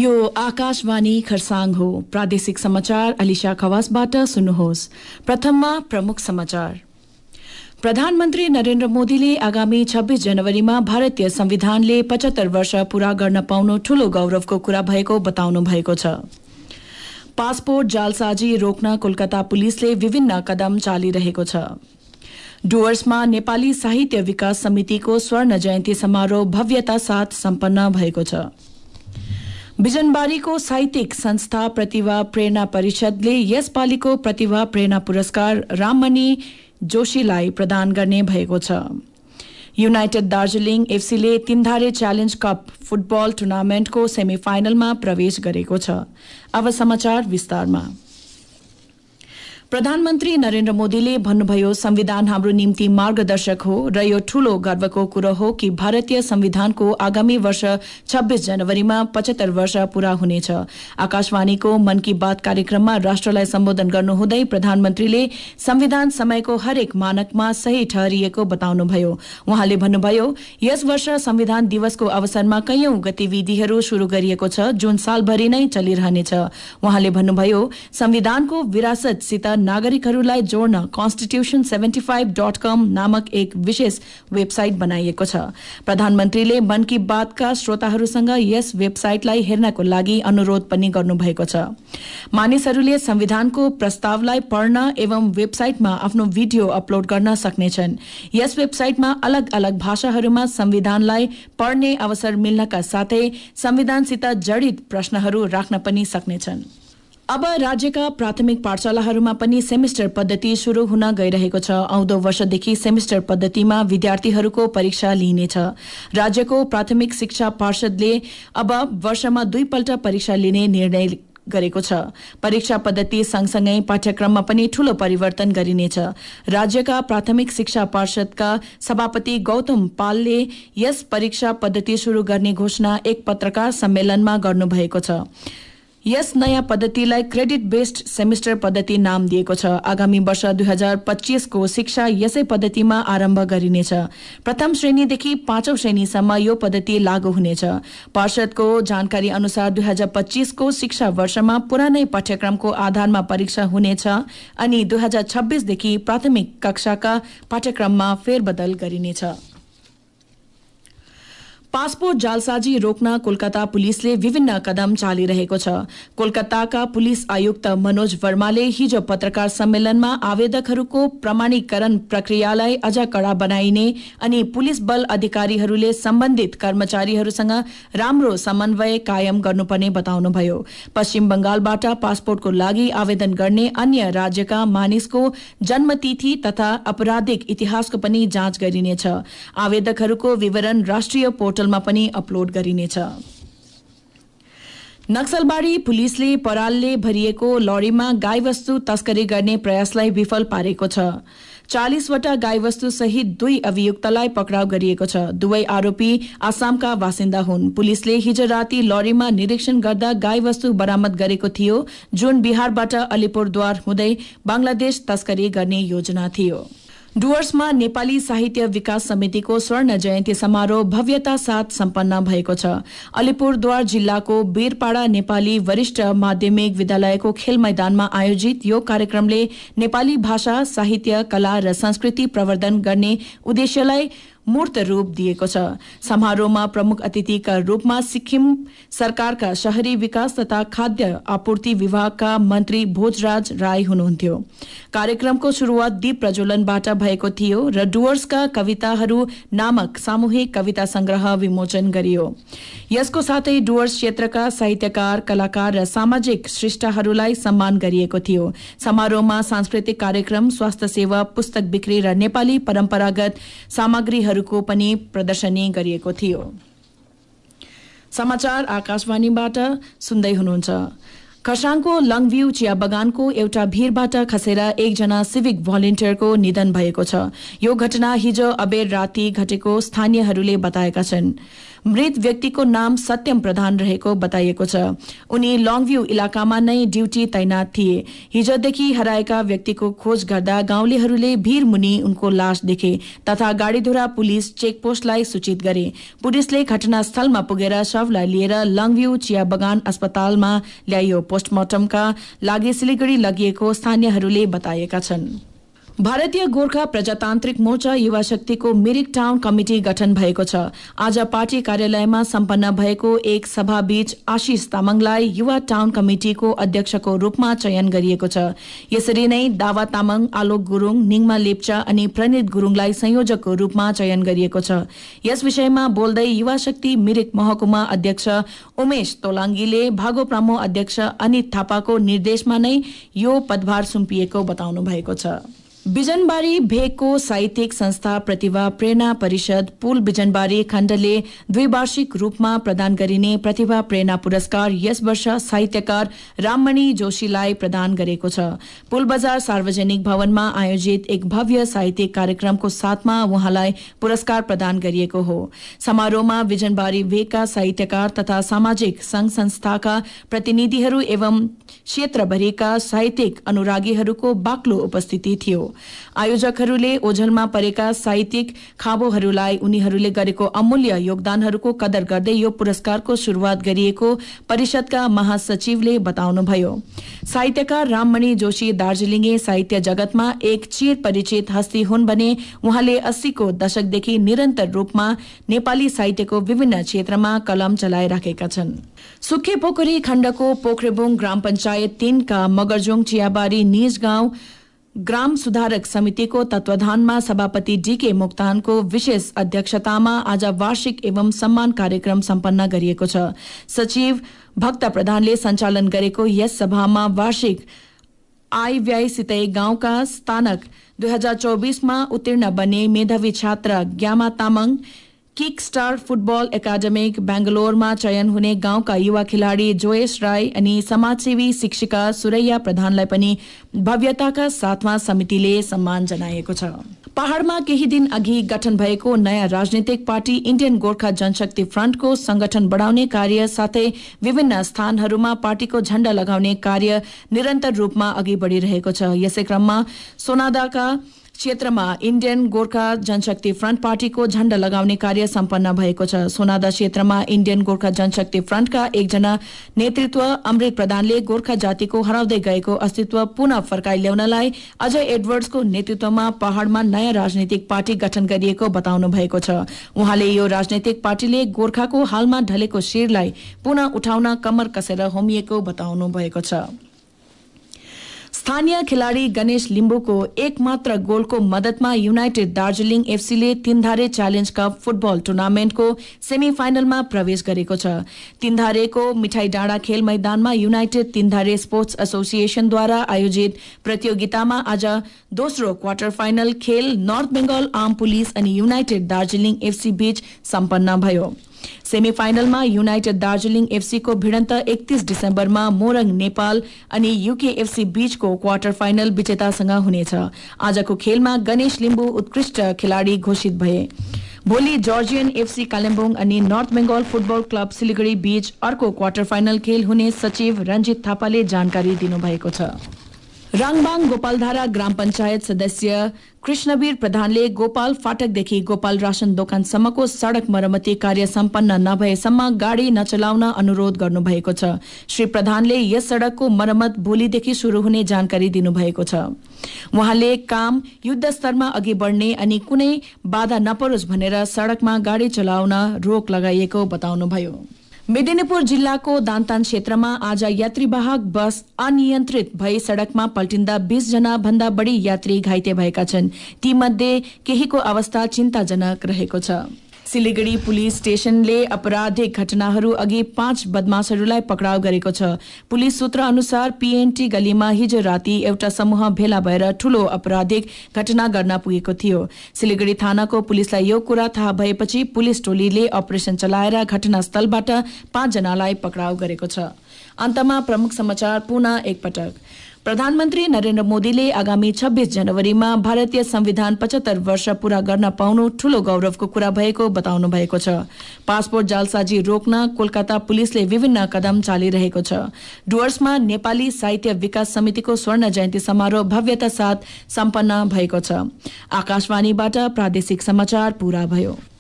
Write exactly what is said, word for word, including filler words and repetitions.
यो आकाशवाणी खरसाङ हो। प्रादेशिक समाचार अलिशा खवासबाट सुन्नुहोस्। प्रथममा प्रमुख समाचार। प्रधानमन्त्री नरेन्द्र मोदीले आगामी छब्बीस जनवरीमा भारतीय संविधानले पचहत्तर वर्ष पूरा गर्न पाउनु ठूलो गौरवको कुरा भएको बताउनु भएको छ। पासपोर्ट जालसाजी रोक्न कोलकाता पुलिसले विभिन्न कदम चालिरहेको छ। डुवर्समा नेपाली साहित्य विकास समितिको स्वर्ण जयन्ती समारोह भव्यता साथ सम्पन्न भएको छ। बिजनबारीको साहित्यिक संस्था प्रतिभा प्रेरणा परिषदले यसपालिको प्रतिभा प्रेरणा पुरस्कार राममणि जोशीलाई प्रदान गर्ने भएको छ। युनाइटेड दार्जिलिङ एफसीले तीनधारे च्यालेन्ज कप फुटबल टुर्नामेन्टको सेमिफाइनलमा प्रवेश गरेको छ। अब समाचार विस्तारमा। प्रधानमन्त्री नरेन्द्र मोदीले भन्नुभयो, संविधान हाम्रो निम्ति मार्गदर्शक हो र यो ठूलो गर्वको कुरो हो कि भारतीय संविधानको आगामी वर्ष छब्बीस जनवरीमा पचहत्तर वर्ष पूरा हुनेछ। आकाशवाणीको मन की बात कार्यक्रममा राष्ट्रलाई सम्बोधन गर्नुहुँदै प्रधानमन्त्रीले संविधान समयको हरेक मानकमा सही ठहरिएको बताउनुभयो। उहाँले भन्नुभयो, यस वर्ष संविधान दिवसको अवसरमा कैयौं गतिविधिहरू शुरू गरिएको छ जुन सालभरि नै चलिरहनेछ। उहाँले भन्नुभयो, संविधानको विरासतसित नागरिकहरूलाई जोड्न कन्स्टिट्युशन पचहत्तर डट कम नामक एक विशेष वेबसाइट बनाइएको छ। प्रधानमन्त्रीले मन की बातका श्रोताहरूसँग यस वेबसाइटलाई हेर्नको लागि अनुरोध पनि गर्नुभएको छ। मानिसहरूले संविधानको प्रस्तावलाई पढ्न एवं वेबसाइटमा आफ्नो भिडियो अपलोड गर्न सक्नेछन्। यस वेबसाइटमा अलग अलग भाषाहरूमा संविधानलाई पढ्ने अवसर मिल्नका साथै संविधानसित जडित प्रश्नहरू राख्न पनि सक्नेछन्। अब राज्यका प्राथमिक पाठशालाहरूमा पनि सेमिस्टर पद्धति शुरू हुन गइरहेको छ। आउँदो वर्षदेखि सेमिस्टर पद्धतिमा विद्यार्थीहरूको परीक्षा लिइनेछ। राज्यको प्राथमिक शिक्षा पार्षदले अब वर्षमा दुईपल्ट परीक्षा लिने निर्णय गरेको छ। परीक्षा पद्धति सँगसँगै पाठ्यक्रममा पनि ठूलो परिवर्तन गरिनेछ। राज्यका प्राथमिक शिक्षा पार्षदका सभापति गौतम पालले यस परीक्षा पद्धति शुरू गर्ने घोषणा एक पत्रकार सम्मेलनमा गर्नुभएको छ। यस नयाँ पद्धतिलाई क्रेडिट बेस्ड सेमिस्टर पद्धति नाम दिएको छ। आगामी वर्ष दुई हजार पच्चीसको शिक्षा यसै पद्धतिमा आरम्भ गरिनेछ। प्रथम श्रेणीदेखि पाँचौं श्रेणीसम्म यो पद्धति लागू हुनेछ। पार्षदको जानकारी अनुसार दुई हजार पच्चीसको शिक्षा वर्षमा पुरानै पाठ्यक्रमको आधारमा परीक्षा हुनेछ अनि दुई हजार छब्बीसदेखि प्राथमिक कक्षाका पाठ्यक्रममा फेरबदल गरिनेछ। पासपोर्ट जालसाजी रोक्न कोलकाता पुलिसले विभिन्न कदम चालिरहेको छ। कोलकाताका पुलिस आयुक्त मनोज वर्माले हिजो पत्रकार सम्मेलनमा आवेदकहरूको प्रमाणीकरण प्रक्रियालाई अझ कड़ा बनाइने अनि पुलिस बल अधिकारीहरूले सम्बन्धित कर्मचारीहरूसँग राम्रो समन्वय कायम गर्नुपर्ने बताउनुभयो। पश्चिम बंगालबाट पासपोर्टको लागि आवेदन गर्ने अन्य राज्यका मानिसको जन्मतिथि तथा आपराधिक इतिहासको पनि जाँच गरिनेछ। आवेदकहरूको विवरण राष्ट्रिय पोर्टल मा पनि अपलोड गरिनेछ। नक्सलबारी पुलिसले परालले भरिएको लरीमा गाईवस्तु तस्करी गर्ने प्रयासलाई विफल पारेको छ। चालीसवटा गाईवस्तु सहित दुई अभियुक्तलाई पक्राउ गरिएको छ। दुवै आरोपी आसामका बासिन्दा हुन्। पुलिसले हिजो राति लरीमा निरीक्षण गर्दा गाईवस्तु बरामद गरेको थियो जुन बिहारबाट अलिपुरद्वार हुँदै बंगलादेश तस्करी गर्ने योजना थियो। डुवर्समा नेपाली साहित्य विकास समितिको स्वर्ण जयन्ती समारोह भव्यता साथ सम्पन्न भएको छ। अलिपुरद्वार जिल्लाको बीरपाड़ा नेपाली वरिष्ठ माध्यमिक विद्यालयको खेल मैदानमा आयोजित यो कार्यक्रमले नेपाली भाषा, साहित्य, कला र संस्कृति प्रवर्धन गर्ने उद्देश्यलाई मूर्त रूप दिएको छ। समारोहमा प्रमुख अतिथिका रूपमा सिक्किम सरकारका शहरी विकास तथा खाद्य आपूर्ति विभागका मन्त्री भोजराज राई हुनुहुन्थ्यो। कार्यक्रमको शुरूआत दीप प्रज्वलनबाट भएको थियो र डुवर्सका कविताहरू नामक सामूहिक कविता संग्रह विमोचन गरियो। यसको साथै डुवर्स क्षेत्रका साहित्यकार, कलाकार र सामाजिक श्रेष्ठहरूलाई सम्मान गरिएको थियो। समारोहमा सांस्कृतिक कार्यक्रम, स्वास्थ्य सेवा, पुस्तक बिक्री र नेपाली परम्परागत सामग्रीहरूको पनि प्रदर्शनी गरिएको थियो। समाचार आकाशवाणीबाट सुन्दै हुनुहुन्छ। खरसाङको लङभ्यू चिया बगानको एउटा भीरबाट खसेर एकजना सिभिक भलिन्टियरको निधन भएको छ। यो घटना हिजो अबेर राति घटेको स्थानीयहरूले बताएका छन्। मृत व्यक्तिको नाम सत्यम प्रधान रहेको बताइएको छ। उनी लङभ्यू इलाकामा नै ड्युटी तैनात थिए। हिजोदेखि हराएका व्यक्तिको खोज गर्दा गाउँलेहरूले भीरमुनि उनको लाश देखे तथा गाडीधुरा पुलिस चेकपोस्टलाई सूचित गरे। पुलिसले घटनास्थलमा पुगेर शवलाई लिएर लङभ्यू चिया बगान अस्पतालमा ल्याइयो। पोस्टमार्टमका लागि सिलिगुडी लगिएको स्थानीयहरूले बताएका छन्। भारतीय गोर्खा प्रजातान्त्रिक मोर्चा युवा शक्तिको मिरिक टाउन कमिटी गठन भएको छ। आज पार्टी कार्यालयमा सम्पन्न भएको एक सभाबीच आशिष तामाङलाई युवा टाउन कमिटीको अध्यक्षको रूपमा चयन गरिएको छ। यसरी नै दावा तामाङ, आलोक गुरुङ, निङमा लेप्चा अनि प्रणित गुरुङलाई संयोजकको रूपमा चयन गरिएको छ। यस विषयमा बोल्दै युवा शक्ति मिरिक महकुमा अध्यक्ष उमेश तोलाङ्गीले भागो प्रामो अध्यक्ष अनित थापाको निर्देशमा नै यो पदभार सुम्पिएको बताउनु भएको छ। बिजनबारी भेगको साहित्यिक संस्था प्रतिभा प्रेरणा परिषद पुल बिजनबारी खण्डले द्विवार्षिक रूपमा प्रदान गरिने प्रतिभा प्रेरणा पुरस्कार यस वर्ष साहित्यकार राममणि जोशीलाई प्रदान गरेको छ। पुल बजार सार्वजनिक भवनमा आयोजित एक भव्य साहित्यिक कार्यक्रमको साथमा उहाँलाई पुरस्कार प्रदान गरिएको हो। समारोहमा बिजनबारी भेगका साहित्यकार तथा सामाजिक संघ संस्थाका प्रतिनिधिहरू एवं क्षेत्रभरिका साहित्यिक अनुरागीहरूको बाक्लो उपस्थिति थियो। आयोजकहरूले ओझलमा परेका साहित्यिक खाबोहरूलाई उनीहरूले गरेको अमूल्य योगदानहरूको कदर गर्दै यो पुरस्कारको शुरूआत गरिएको परिषदका महासचिवले बताउनुभयो। साहित्यकार राममणि जोशी दार्जीलिङे साहित्य जगतमा एक चिर परिचित हस्ती हुन् भने उहाँले अस्सीको दशकदेखि निरन्तर रूपमा नेपाली साहित्यको विभिन्न क्षेत्रमा कलम चलाइराखेका छन्। सुखे पोखरी खण्डको पोखरेबुङ ग्राम पञ्चायत तीनका मगरजोङ चियाबारी निज गाउँ ग्राम सुधारक समितिको तत्वाधानमा सभापति डीके मोक्तानको विशेष अध्यक्षतामा आज वार्षिक एवं सम्मान कार्यक्रम सम्पन्न गरिएको छ। सचिव भक्त प्रधानले सञ्चालन गरेको यस सभामा वार्षिक आय व्ययसितै गाउँका स्थानक दुई हजार चौबीसमा उत्तीर्ण बने मेधावी छात्र Gyama Tamang, kick star football academic बेंगलोरमा चयन हुने गाउँका युवा खेलाड़ी जोयस राई अनि समाजसेवी शिक्षिका सुरैया प्रधानलाई पनि भव्यताका साथमा समितिले सम्मान जनाएको छ। पहाड़मा केही दिन अघि गठन भएको नयाँ राजनीतिक पार्टी इन्डियन गोर्खा जनशक्ति फ्रन्टको संगठन बढ़ाउने कार्य साथै विभिन्न स्थानहरूमा पार्टीको झण्डा लगाउने कार्य निरन्तर रूपमा अघि बढ़िरहेको छ। यसै क्रममा सोनादाका क्षेत्रमा इन्डियन गोर्खा जनशक्ति फ्रन्ट पार्टीको झण्डा लगाउने कार्य सम्पन्न भएको छ। सोनादा क्षेत्रमा इन्डियन गोर्खा जनशक्ति फ्रन्टका एकजना नेतृत्व अमृत प्रधानले गोर्खा जातिको हराउँदै गएको अस्तित्व पुनः फर्काइ ल्याउनलाई अजय एडवर्ड्सको नेतृत्वमा पहाड़मा नयाँ राजनीतिक पार्टी गठन गरिएको बताउनु भएको छ। उहाँले यो राजनीतिक पार्टीले गोर्खाको हालमा ढलेको शिरलाई पुनः उठाउन कम्मर कसेर होमिएको बताउनु भएको छ। स्थानीय खेलाड़ी गणेश लिम्बुको एकमात्र गोलको मदतमा युनाइटेड दार्जीलिङ एफसीले तीनधारे च्यालेन्ज कप फुटबल टुर्नामेन्टको सेमी फाइनलमा प्रवेश गरेको छ। तीनधारेको मिठाई डाँडा खेल मैदानमा युनाइटेड तीनधारे स्पोर्ट्स एसोसिएशनद्वारा आयोजित प्रतियोगितामा आज दोस्रो क्वार्टर फाइनल खेल नर्थ बेंगल आर्म पुलिस अनि युनाइटेड दार्जीलिङ एफसी बीच सम्पन्न भयो। सेमी फाइनलमा युनाइटेड दार्जीलिङ एफसी को भिडन्त एकतीस डिसेम्बरमा मोरङ नेपाल अनि यूकेएफसी बीचको क्वार्टर फाइनल विजेतासँग हुनेछ। आजको खेलमा गणेश लिम्बु उत्कृष्ट खेलाड़ी घोषित भए। भोलि जर्जियन एफसी कालेम्पोङ अनि north Bengal football club Siliguri बीच अर्को क्वार्टर फाइनल खेल हुने सचिव रञ्जित थापाले जानकारी दिनुभएको छ। राङबाङ गोपालधारा ग्राम पञ्चायत सदस्य कृष्णवीर प्रधानले गोपाल फाटकदेखि गोपाल राशन दोकानसम्मको सड़क मरमती कार्य सम्पन्न नभएसम्म गाड़ी नचलाउन अनुरोध गर्नुभएको छ। श्री प्रधानले यस सड़कको मरम्मत भोलिदेखि शुरू हुने जानकारी दिनुभएको छ। उहाँले काम युद्ध स्तरमा अघि बढ़ने अनि कुनै बाधा नपरोस् भनेर सड़कमा गाड़ी चलाउन रोक लगाइएको बताउनुभयो। मेदिनीपुर जिल्लाको दान्तान क्षेत्रमा आज यात्रीवाहक बस अनियन्त्रित भई सड़कमा पल्टिँदा बीस जना भन्दा बढ़ी यात्री घाइते भएका छन्। तीमध्ये केहीको अवस्था चिन्ताजनक रहेको छ। सिलिगुडी पुलिस स्टेशनले आपराधिक घटनाहरू अघि पाँच बदमाशहरूलाई पक्राउ गरेको छ। पुलिस सूत्र अनुसार पीएनटी गलीमा हिजो राति एउटा समूह भेला भएर ठूलो आपराधिक घटना गर्न पुगेको थियो। सिलिगुडी थानाको पुलिसलाई यो कुरा थाहा भएपछि पुलिस टोलीले अपरेशन चलाएर घटनास्थलबाट पाँच जनालाई पक्राउ गरेको छ। अन्तमा प्रमुख समाचार पुनः एकपटक। प्रधानमन्त्री नरेन्द्र मोदीले आगामी छब्बीस जनवरीमा भारतीय संविधान पचहत्तर वर्ष पूरा गर्न पाउनु ठूलो गौरवको कुरा भएको बताउनु भएको छ। पासपोर्ट जालसाजी रोक्न कोलकाता पुलिसले विभिन्न कदम चालिरहेको छ। डुवर्समा नेपाली साहित्य विकास समितिको स्वर्ण जयन्ती समारोह भव्यता साथ सम्पन्न भएको छ। आकाशवाणीबाट प्रादेशिक समाचार पूरा भयो।